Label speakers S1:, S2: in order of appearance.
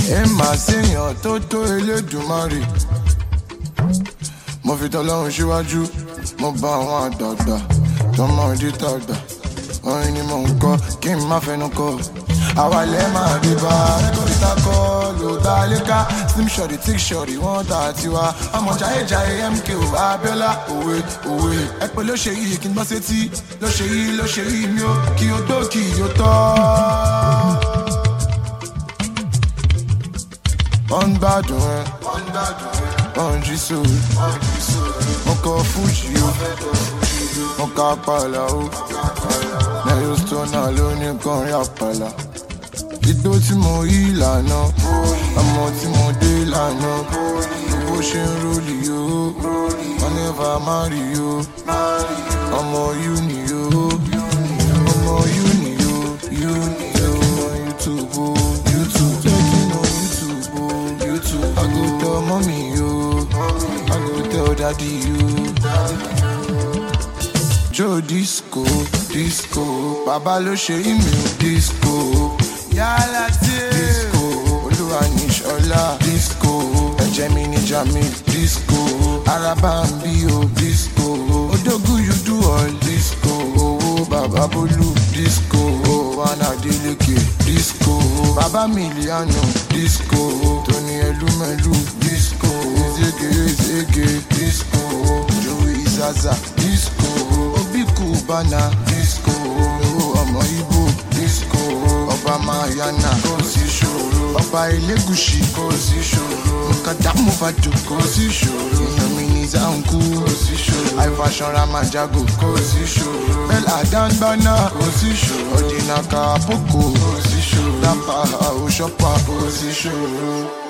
S1: ẹ máa ṣèyàn tó Elédùmarè. Mo fi t'Ọlọ́run síwájú, mo bá àwọn àgbààgbà tọmọdé tàgbà. Orin ni mò ń kọ kí n má fẹnu kọ. Àwa lẹ máa dé bá rẹ́kọ̀dítà kọ́ ló dá léka. Slim shorty thick shorty wọ́n tà tiwa. Ọmọ jayéjayé MK ò Abiola òwe òwe. Ẹ pé ló ṣe yìí kí n gbọ́ sétí. Ló ṣe yìí mi ó kí o tó kí o tọ́. Wọ́n gbádùn ẹ, wọ́n jí sóòrù. Mo kọ fújì o, mo ka pàlà o. Nẹ́yọ̀ stọ́nà ló ní kọrin àpàlà. Igbó tí mo yí lànà, ọmọ tí mo dé lànà. Bó ṣe ń rólì o, wọ́n never marry o. Ọmọ uni o, ọmọ uni o, uni o. YouTube o, YouTube. Checking on YouTube o, YouTube. I go tell mommy o, I go tell daddy o. Joe disco, disco. Baba ló ṣe email disco. Yálà tí disco. Olúwa ní ṣọlá disco. Ẹ̀jẹ̀ mi ní Jamil disco. Araba ń bí o disco. Odógù you do all disco. Owó bàbá Bólú disco. Wánà Délékè disco. Bàbá Miliano disco. Tony Elumelu disco. Ezege disco. Joey Zaza disco. Obi Cubana disco. Ọmọ Igbo disco. Ọba Mayana kò sí ṣòro. Ọba Elégùṣì kò sí ṣòro. Nkàtà Mufadu kò sí ṣòro. Yomini Zanku kò sí ṣòro. Àìfàṣàn Ramajago kò sí ṣòro. Bella Dangbana kò sí ṣòro. Ọ̀dìnàkà Àpòkò kò sí ṣòro. Dápà Òṣọ́pà kò sí ṣòro.